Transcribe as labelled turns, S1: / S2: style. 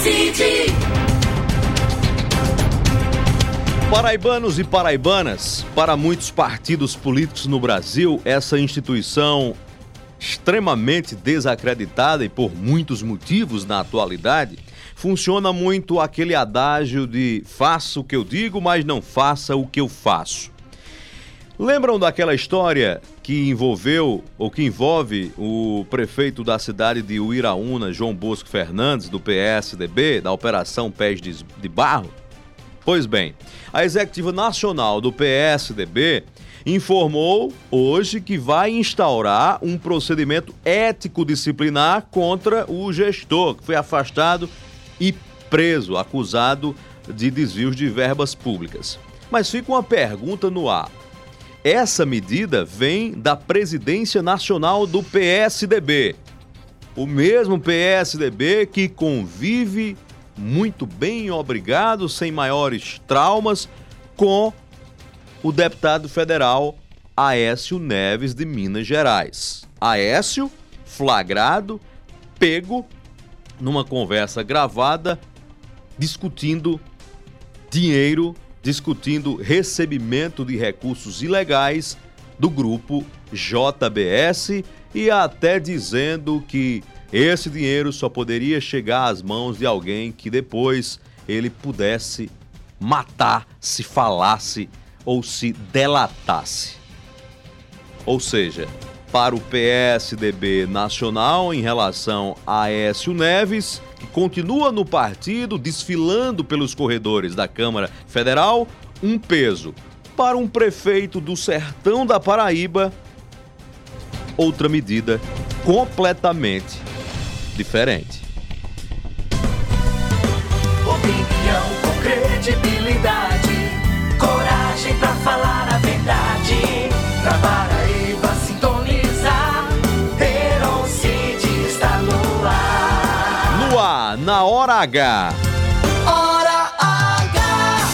S1: City.
S2: Paraibanos e paraibanas, para muitos partidos políticos no Brasil, essa instituição extremamente desacreditada e por muitos motivos na atualidade, funciona muito aquele adágio de faça o que eu digo, mas não faça o que eu faço. Lembram daquela história que envolve o prefeito da cidade de Uiraúna, João Bosco Fernandes, do PSDB, da Operação Pés de Barro? Pois bem, a executiva nacional do PSDB informou hoje que vai instaurar um procedimento ético-disciplinar contra o gestor, que foi afastado e preso, acusado de desvios de verbas públicas. Mas fica uma pergunta no ar. Essa medida vem da presidência nacional do PSDB. O mesmo PSDB que convive muito bem, obrigado, sem maiores traumas, com o deputado federal Aécio Neves de Minas Gerais. Aécio, flagrado, pego numa conversa gravada, discutindo dinheiro, discutindo recebimento de recursos ilegais do grupo JBS e até dizendo que esse dinheiro só poderia chegar às mãos de alguém que depois ele pudesse matar se falasse ou se delatasse. Ou seja, para o PSDB nacional, em relação a Aécio Neves, que continua no partido, desfilando pelos corredores da Câmara Federal, um peso. Para um prefeito do sertão da Paraíba, outra medida completamente diferente.
S1: Opinião com credibilidade, coragem pra falar a verdade. Pra Paraíba sintonizar, Heron City está no ar.
S2: No ar, na hora H.